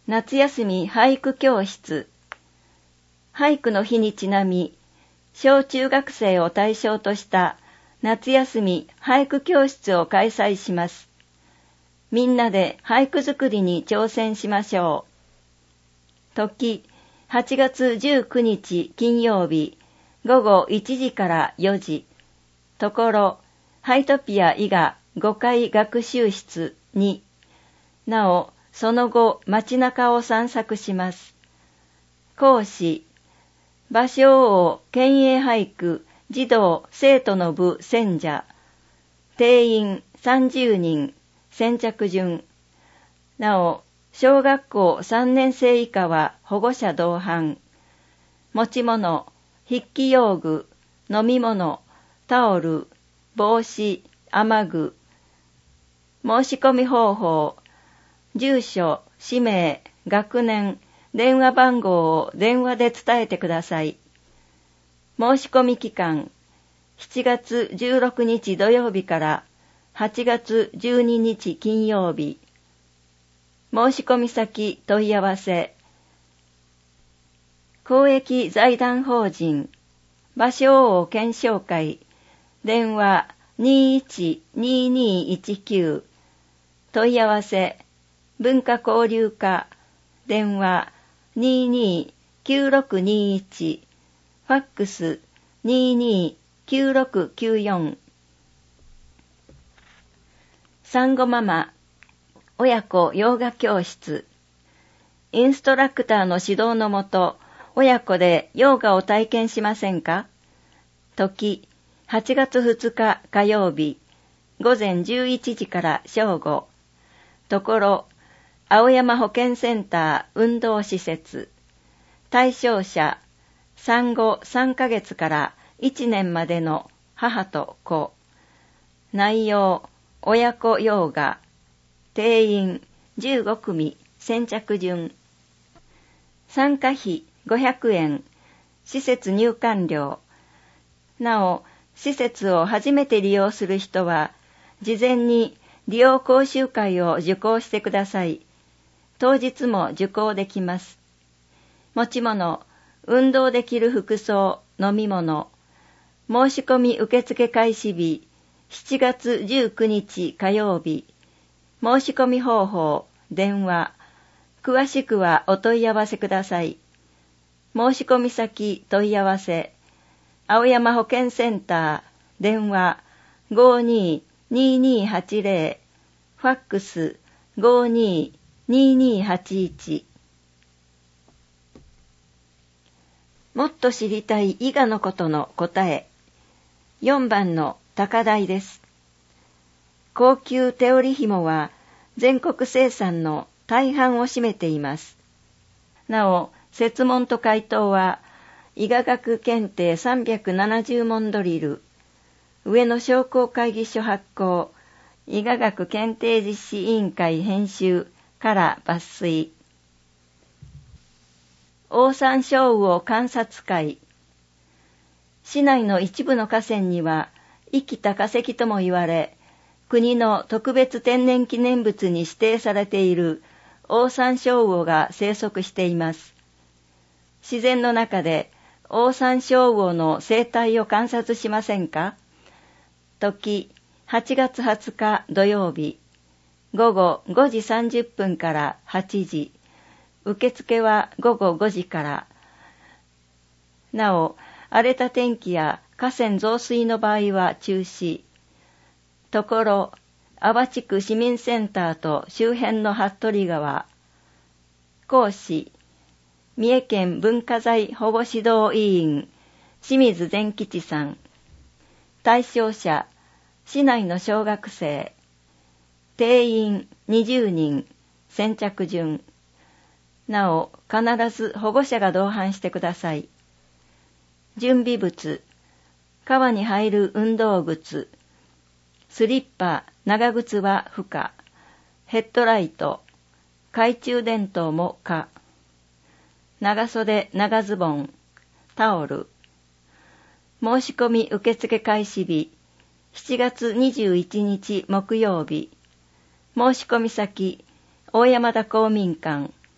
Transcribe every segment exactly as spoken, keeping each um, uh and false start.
夏休み俳句教室。俳句の日にちなみ、小中学生を対象とした夏休み俳句教室を開催します。みんなで俳句作りに挑戦しましょう。時、はちがつじゅうくにち金曜日、ごごいちじからよじ。ところ、ハイトピア伊賀ごかい学習室に。なお、その後、街中を散策します。講師、芭蕉王県営俳句児童生徒の部選者。定員さんじゅうにん、先着順。なお、小学校さんねん生以下は保護者同伴。持ち物、筆記用具、飲み物、タオル、帽子、雨具。申し込み方法、住所、氏名、学年、電話番号を電話で伝えてください。申し込み期間、しちがつじゅうろくにち土曜日からはちがつじゅうににち金曜日。申し込み先問い合わせ。公益財団法人芭蕉王検証会電話 にいちににいちきゅう 問い合わせ文化交流課電話 にーにーきゅうろくにいち ファックス にーにーきゅうろくきゅうよん。産後ママ親子ヨガ教室。インストラクターの指導のもと親子でヨガを体験しませんか？時、はちがつふつか火曜日、ごぜんじゅういちじから正午。ところ、青山保健センター運動施設。対象者、産後さんかげつからいちねんまでの母と子。内容、親子ヨガ。定員じゅうごくみ、先着順。参加費ごひゃくえん、施設入館料。なお、施設を初めて利用する人は、事前に利用講習会を受講してください。当日も受講できます。持ち物、運動できる服装、飲み物。申し込み受付開始日、しちがつじゅうくにち火曜日。申し込み方法、電話。詳しくはお問い合わせください。申し込み先問い合わせ。青山保健センター、電話 ごにーにーにーはちぜろ、ファックス ごにーにーにーはちいち。もっと知りたい伊賀のことの答え。よんばんの高台です。高級手織紐は全国生産の大半を占めています。なお、設問と回答は、伊賀学検定さんびゃくななじゅうもんドリル、上野商工会議所発行、伊賀学検定実施委員会編集から抜粋。オオサンショウウオ観察会。市内の一部の河川には、生きた化石とも言われ、国の特別天然記念物に指定されているオオサンショウウオが生息しています。自然の中でオオサンショウウオの生態を観察しませんか？時、はちがつはつか土曜日、ごごごじさんじゅっぷんからはちじ、受付はごごごじから。なお、荒れた天気や河川増水の場合は中止。ところ、阿波地区市民センターと周辺の服部川。講師、三重県文化財保護指導委員、清水善吉さん。対象者、市内の小学生。定員にじゅうにん、先着順。なお、必ず保護者が同伴してください。準備物、川に入る運動靴。スリッパ、長靴は不可。ヘッドライト、懐中電灯も可。長袖、長ズボン、タオル。申し込み受付開始日、しちがつにじゅういちにち木曜日。申し込み先、大山田公民館。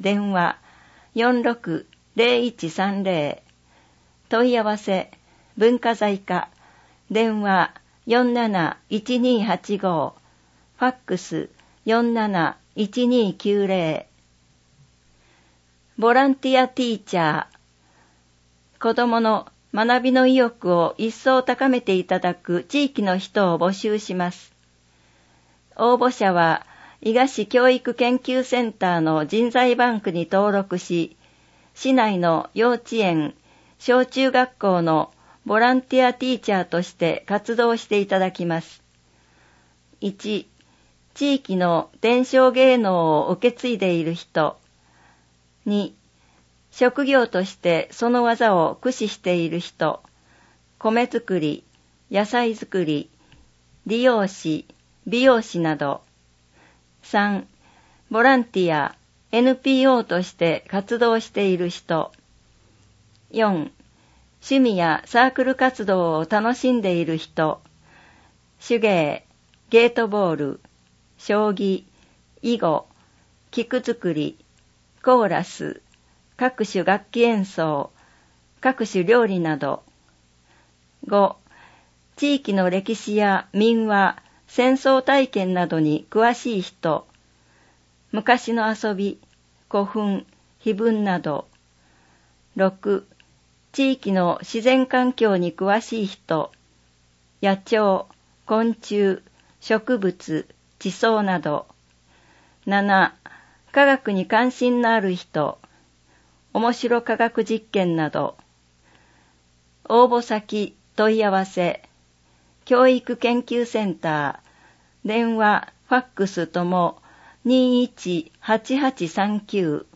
電話 よんろくゼロいちさんゼロ、問い合わせ文化財課電話 よんなないちにはちご、ファックス よんなないちにきゅうゼロ。ボランティアティーチャー、子どもの学びの意欲を一層高めていただく地域の人を募集します。応募者は伊賀市教育研究センターの人材バンクに登録し、市内の幼稚園、小中学校のボランティアティーチャーとして活動していただきます。いち、地域の伝承芸能を受け継いでいる人。に、職業としてその技を駆使している人。米作り、野菜作り、理容師、美容師など。さん、ボランティア、エヌピーオー として活動している人。よん、趣味やサークル活動を楽しんでいる人。手芸、ゲートボール、将棋、囲碁、菊作り、コーラス、各種楽器演奏、各種料理など。ご、地域の歴史や民話、戦争体験などに詳しい人。昔の遊び、古墳、碑文など。ろく、地域の自然環境に詳しい人。野鳥、昆虫、植物、地層など。なな、科学に関心のある人。面白科学実験など。応募先、問い合わせ。教育研究センター、電話、ファックスともにいちはちはちさんきゅう。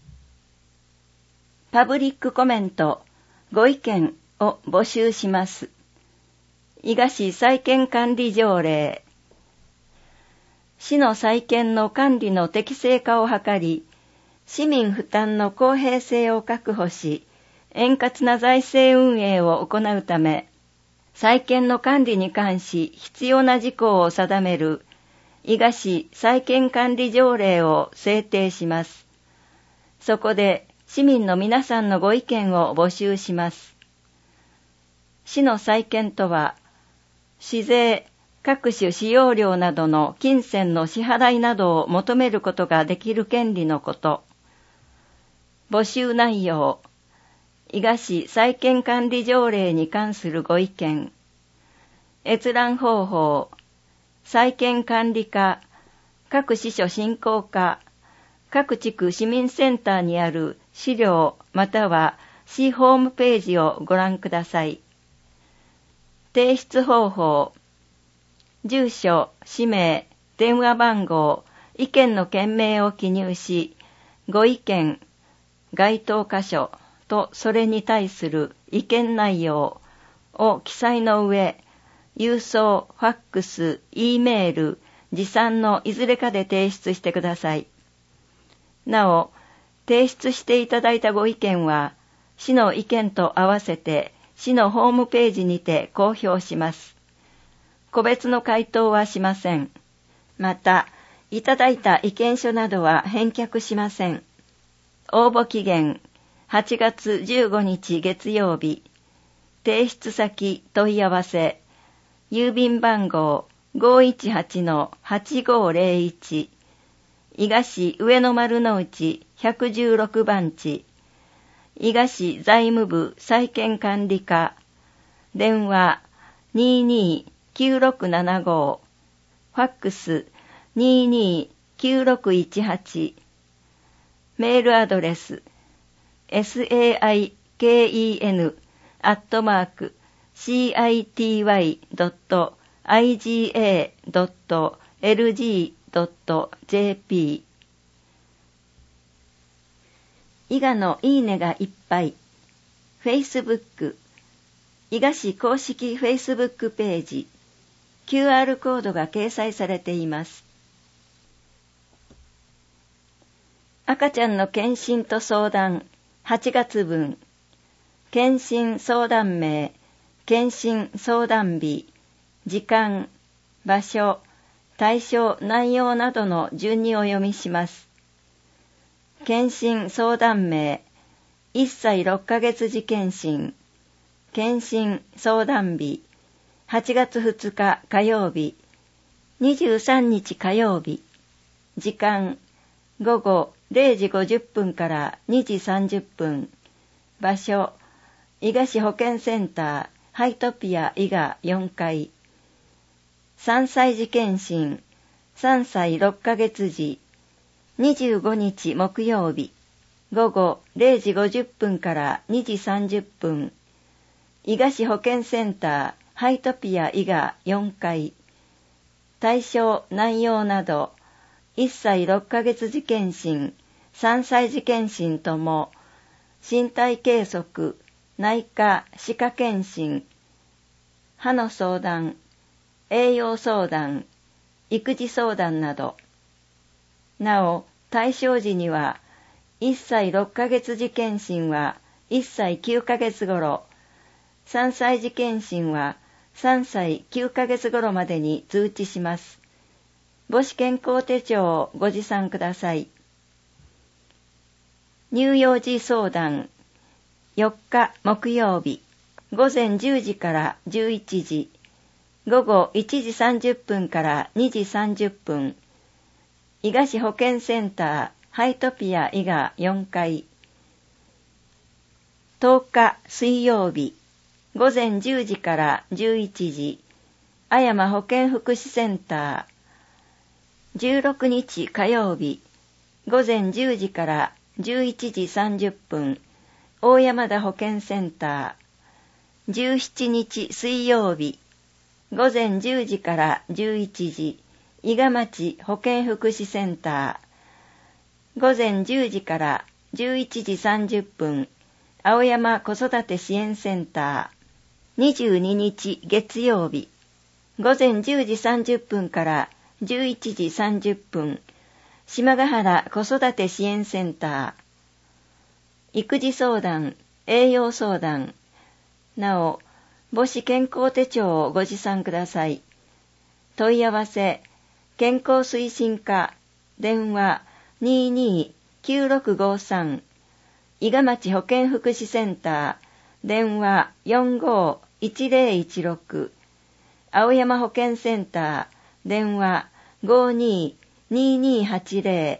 パブリックコメント、ご意見を募集します。伊賀市再建管理条例。市の再建の管理の適正化を図り、市民負担の公平性を確保し、円滑な財政運営を行うため、再建の管理に関し必要な事項を定める伊賀市再建管理条例を制定します。そこで市民の皆さんのご意見を募集します。市の再建とは、市税、各種使用料などの金銭の支払いなどを求めることができる権利のこと。募集内容、伊賀市再建管理条例に関するご意見。閲覧方法、再建管理課、各支所振興課、各地区市民センターにある資料または市ホームページをご覧ください。提出方法、住所、氏名、電話番号、意見の件名を記入し、ご意見、該当箇所とそれに対する意見内容を記載の上、郵送、ファックス、Eメール、持参のいずれかで提出してください。なお、提出していただいたご意見は、市の意見と合わせて市のホームページにて公表します。個別の回答はしません。また、いただいた意見書などは返却しません。応募期限、はちがつじゅうごにち月曜日。提出先問い合わせ、郵便番号 ごーいちはちのはちごーぜろいち、伊賀市上野丸の内ひゃくじゅうろくばんち、伊賀市財務部再建管理課、電話 にーにーきゅうろくななご、ファックス にーにーきゅうろくいちはち、メールアドレス saiken アットマーク シーアイティーワイ ドット アイジーエー ドット エルジー ドット ジェーピー。伊賀のいいねがいっぱい。Facebook、伊賀市公式 Facebook ページ、キューアール コードが掲載されています。赤ちゃんの検診と相談、はちがつぶん。検診相談名、検診相談日、時間、場所、対象、内容などの順にお読みします。 検診相談名、いっさいろっかげつ時検診、検診相談日、はちがつふつか火曜日、にじゅうさんにち火曜日、時間、ごごれいじごじゅっぷんからにじさんじゅっぷん、場所、伊賀市保健センター、ハイトピア伊賀よんかい、さんさい児検診、さんさいろっかげつ時、にじゅうごにち木曜日、ごごれいじごじゅっぷんからにじさんじゅっぷん、伊賀市保健センター、ハイトピア伊賀よんかい、対象内容など、いっさいろっかげつ時検診、さんさい児検診とも、身体計測、内科歯科検診、歯の相談、栄養相談、育児相談など。なお、対象時には、いっさいろっかげつ時検診はいっさいきゅうかげつ頃、さんさい児検診はさんさいきゅうかげつ頃までに通知します。母子健康手帳をご持参ください。乳幼児相談、よっか木曜日、ごぜんじゅうじからじゅういちじ、ごごいちじさんじゅっぷんからにじさんじゅっぷん、伊賀市保健センター、ハイトピア伊賀よんかい、とおか水曜日、ごぜんじゅうじからじゅういちじ、あやま保健福祉センター、じゅうろくにち火曜日、ごぜんじゅうじからじゅういちじさんじゅっぷん、大山田保健センター、じゅうしちにち水曜日、ごぜんじゅうじからじゅういちじ、伊賀町保健福祉センター、ごぜんじゅうじからじゅういちじさんじゅっぷん、青山子育て支援センター、にじゅうににち月曜日、ごぜんじゅうじさんじゅっぷんからじゅういちじさんじゅっぷん、島ヶ原子育て支援センター、育児相談、栄養相談。なお、母子健康手帳をご持参ください。問い合わせ、健康推進課、電話 にーにーきゅうろくごさん、伊賀町保健福祉センター、電話 よんごいちぜろいちろく、青山保健センター、電話 ごーにーにーにーはちぜ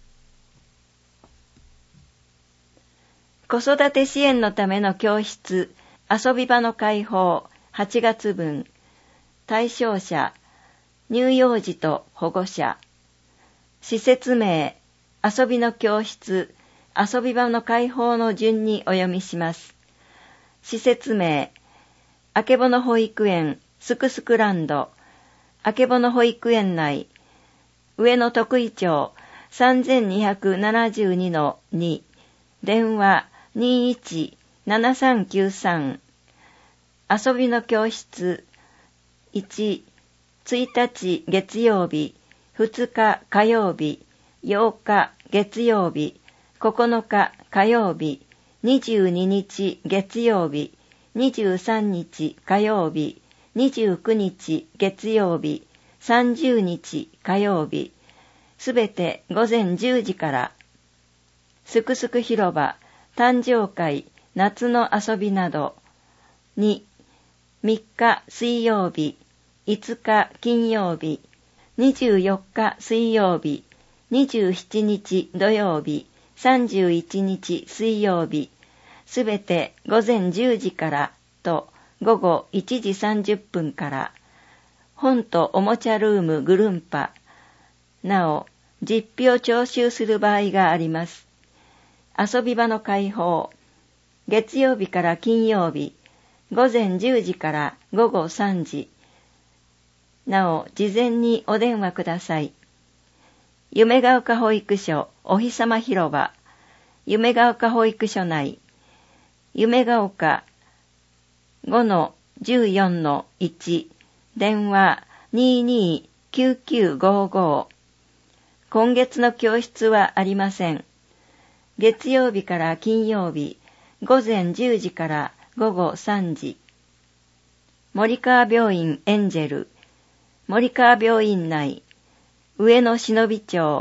ろ。子育て支援のための教室、遊び場の開放、はちがつぶん。対象者、乳幼児と保護者。施設名、遊びの教室、遊び場の開放の順にお読みします。施設名、あけぼの保育園、すくすくランド、あけぼの保育園内、上野徳井町 さんぜんにひゃくななじゅうにのに、電話 にーいちななさんきゅうさん、遊びの教室、いち、ついたち月曜日、ふつか火曜日、ようか月曜日、ここのか火曜日、にじゅうににち月曜日、にじゅうさんにち火曜日、にじゅうくにち月曜日、さんじゅうにち火曜日、すべてごぜんじゅうじから、すくすく広場、誕生会、夏の遊びなど。に、みっか水曜日、いつか金曜日、にじゅうよっか水曜日、にじゅうしちにち土曜日、さんじゅういちにち水曜日、すべてごぜんじゅうじからとごごいちじさんじゅっぷんから、本とおもちゃルームぐるんぱ。なお、実費を徴収する場合があります。遊び場の開放、月曜日から金曜日、ごぜんじゅうじからごごさんじ。なお、事前にお電話ください。夢が丘保育所お日様広場、夢が丘保育所内、夢が丘 ごのじゅうよんのいち、電話 にーにーきゅうきゅうごご。今月の教室はありません。月曜日から金曜日、ごぜんじゅうじからごごさんじ。森川病院エンジェル、森川病院内、上野忍町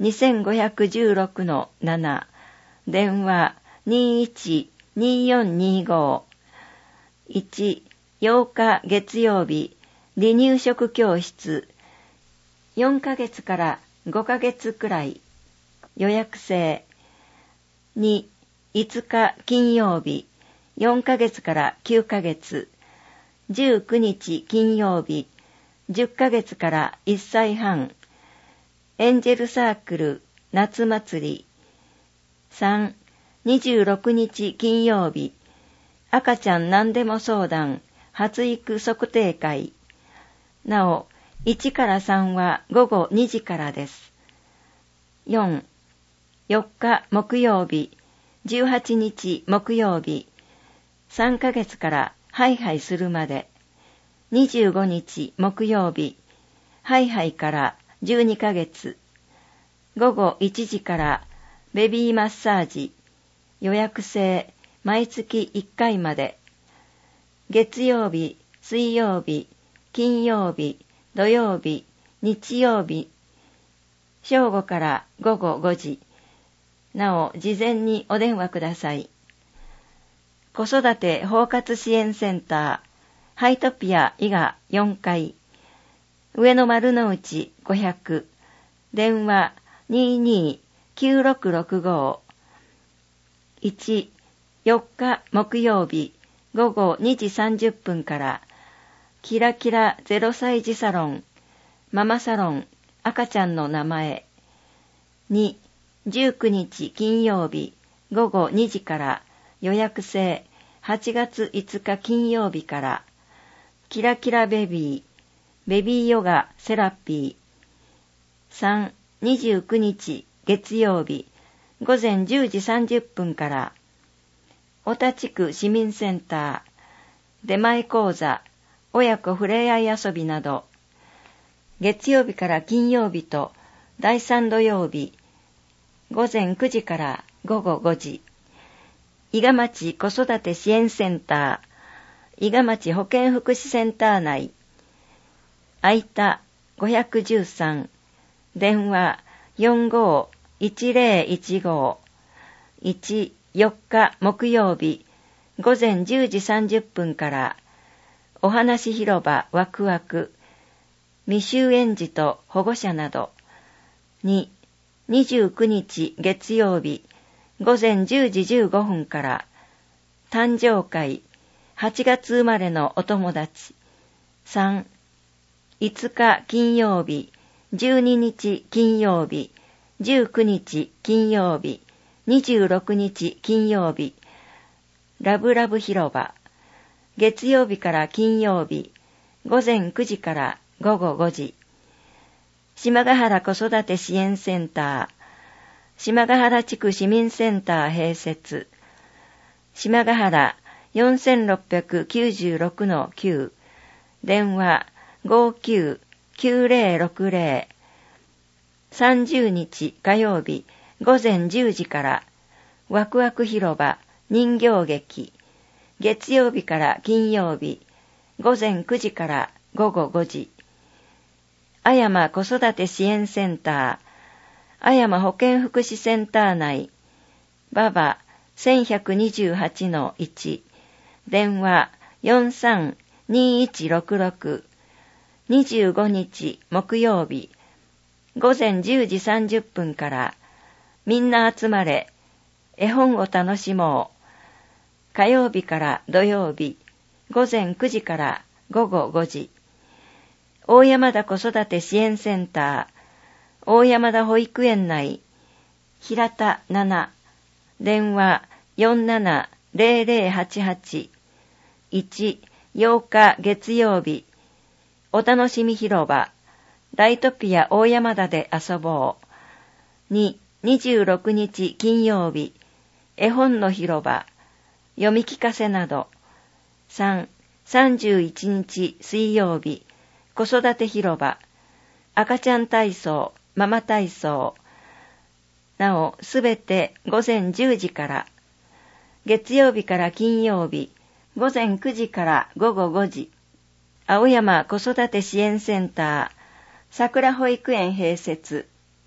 にせんごひゃくじゅうろくのなな、電話 にいちにーよんにーご。いち、ようか月曜日、離乳食教室。よんかげつからごかげつくらい。予約制。に、いつか金曜日、よんかげつからきゅうかげつ。じゅうくにち金曜日、じゅっかげつからいっさいはん。エンジェルサークル夏祭り。さん、にじゅうろくにち金曜日、赤ちゃん何でも相談発育測定会。なお、いちからさんはごごにじからです。よん、よっか木曜日、じゅうはちにち木曜日、さんかげつからハイハイするまで。にじゅうごにち木曜日、ハイハイからじゅうにかげつ。ごごいちじからベビーマッサージ。予約制、毎月いっかいまで。月曜日、水曜日、金曜日、土曜日、日曜日。正午からごごごじ。なお、事前にお電話ください。子育て包括支援センター、ハイトピア伊賀よんかい。上野丸の内ごひゃく。電話 にーにーきゅうろくろくご。いち、よっか木曜日ごごにじさんじゅっぷんからキラキラゼロさい児サロンママサロン赤ちゃんの名前。に、じゅうくにち金曜日ごごにじから予約制はちがついつか金曜日からキラキラベビーベビーヨガセラピー。さん、にじゅうくにち月曜日ごぜんじゅうじさんじゅっぷんから小田地区市民センター出前講座親子ふれあい遊びなど。月曜日から金曜日とだいさん土曜日ごぜんくじからごごごじ。伊賀町子育て支援センター伊賀町保健福祉センター内。空いたごひゃくじゅうさん。電話よんごいちぜろいちご。いち、よっか木曜日ごぜんじゅうじさんじゅっぷんからお話広場ワクワク未就園児と保護者など。に、にじゅうくにち月曜日ごぜんじゅうじじゅうごふんから誕生会はちがつ生まれのお友達。さん、いつか金曜日じゅうににち金曜日じゅうくにち金曜日にじゅうろくにち金曜日ラブラブ広場。月曜日から金曜日ごぜんくじからごごごじ。島ヶ原子育て支援センター島ヶ原地区市民センター併設。島ヶ原 よんろくきゅうろくのきゅう。電話ごきゅうきゅうぜろろくぜろ。さんじゅうにち火曜日ごぜんじゅうじからワクワク広場人形劇。月曜日から金曜日ごぜんくじからごごごじ。あやま子育て支援センターあやま保健福祉センター内。ババせんひゃくにじゅうはちのいち。電話よんさんにいちろくろく。にじゅうごにち木曜日ごぜんじゅうじさんじゅっぷんからみんな集まれ絵本を楽しもう。火曜日から土曜日ごぜんくじからごごごじ。大山田子育て支援センター大山田保育園内。平田なな。電話よんななぜろぜろはちはち。いち、ようか月曜日お楽しみ広場ライトピア大山田で遊ぼう。に、にじゅうろくにち金曜日絵本の広場読み聞かせなど。さん、さんじゅういちにち水曜日子育て広場赤ちゃん体操ママ体操。なおすべてごぜんじゅうじから。月曜日から金曜日ごぜんくじからごごごじ。青山子育て支援センター桜保育園併設。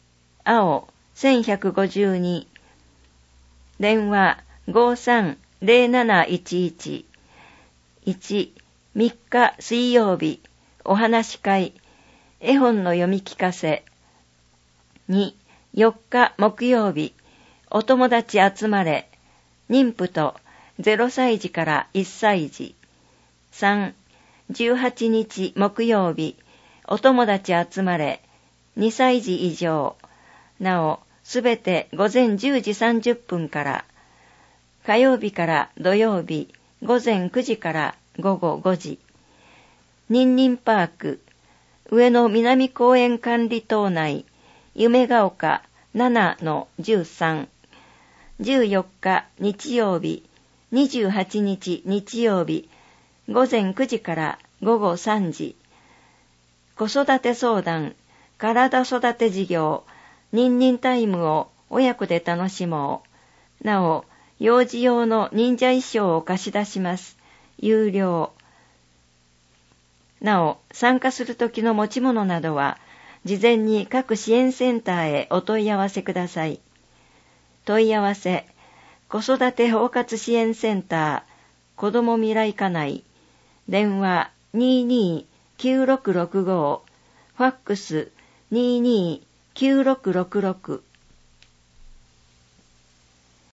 青せんひゃくごじゅうに、電話 ごーさんぜろなないちいち、いち、みっか水曜日、お話し会、絵本の読み聞かせ、に、よっか木曜日、お友達集まれ、妊婦とゼロさいじからいっさいじ、さん、じゅうはちにち木曜日、お友達集まれ、にさいじ以上、なお、すべて午前じゅうじさんじゅっぷんから、火曜日から土曜日、午前くじから午後ごじ、ニンニンパーク、上野南公園管理棟内、夢が丘 ななのじゅうさん、じゅうよっか日曜日、にじゅうはちにち日曜日、午前くじから午後さんじ、子育て相談、体育て事業、ニンニンタイムを親子で楽しもう。なお、幼児用の忍者衣装を貸し出します。有料。なお、参加するときの持ち物などは、事前に各支援センターへお問い合わせください。問い合わせ、子育て包括支援センター、子ども未来課内、電話 にーにーきゅうろくろくご、ファックス にーにーきゅうろくろくろく